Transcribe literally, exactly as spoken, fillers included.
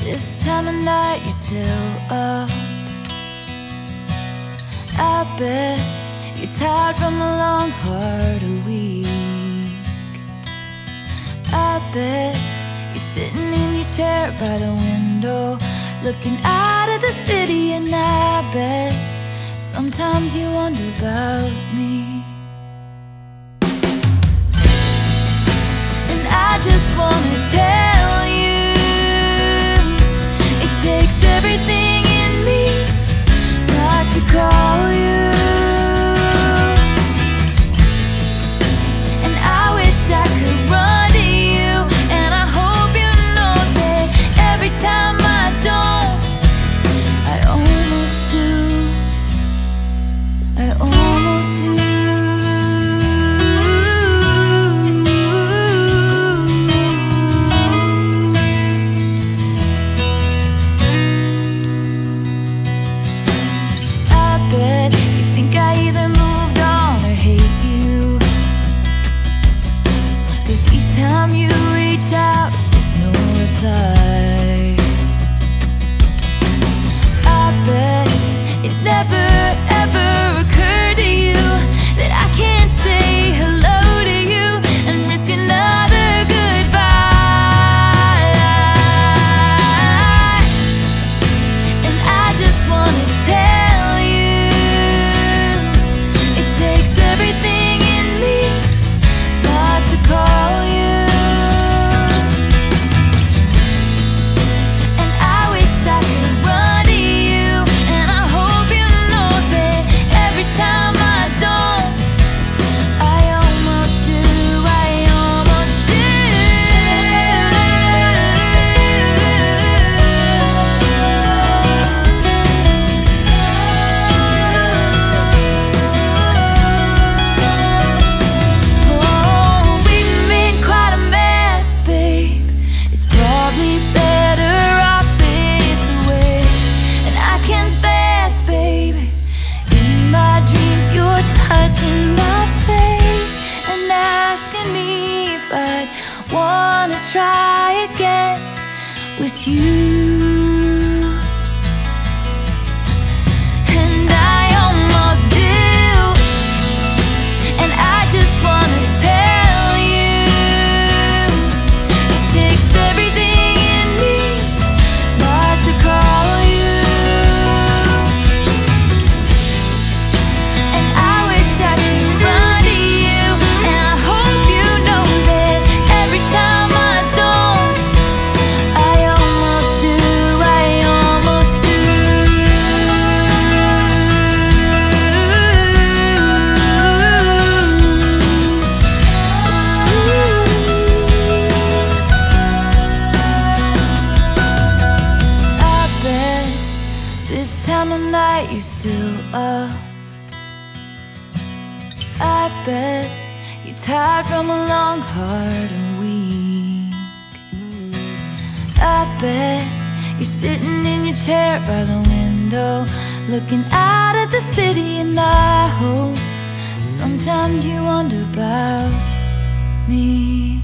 This time of night you're still up. I bet you're tired from a long, hard week. I bet you're sitting in your chair by the window, looking out at the city. And I bet sometimes you wonder about me. And I just wanna tell you, it takes everything in me not to call you. And I wish I could run to you, and I hope you know that every time I don't, I almost do. I almost do. Each time you reach out, there's no reply. I bet it never ever occurred to you that I can't say hello to you and risk another goodbye. And I just wanna tell you, it takes everything in me not to call you. Touching my face and asking me if I'd wanna try again with you. And I almost do. And I just wanna tell you, it takes everything in me not to call you. This time of night you're still up. I bet you're tired from a long, hard week. I bet you're sitting in your chair by the window, looking out at the city. And I hope sometimes you wonder about me.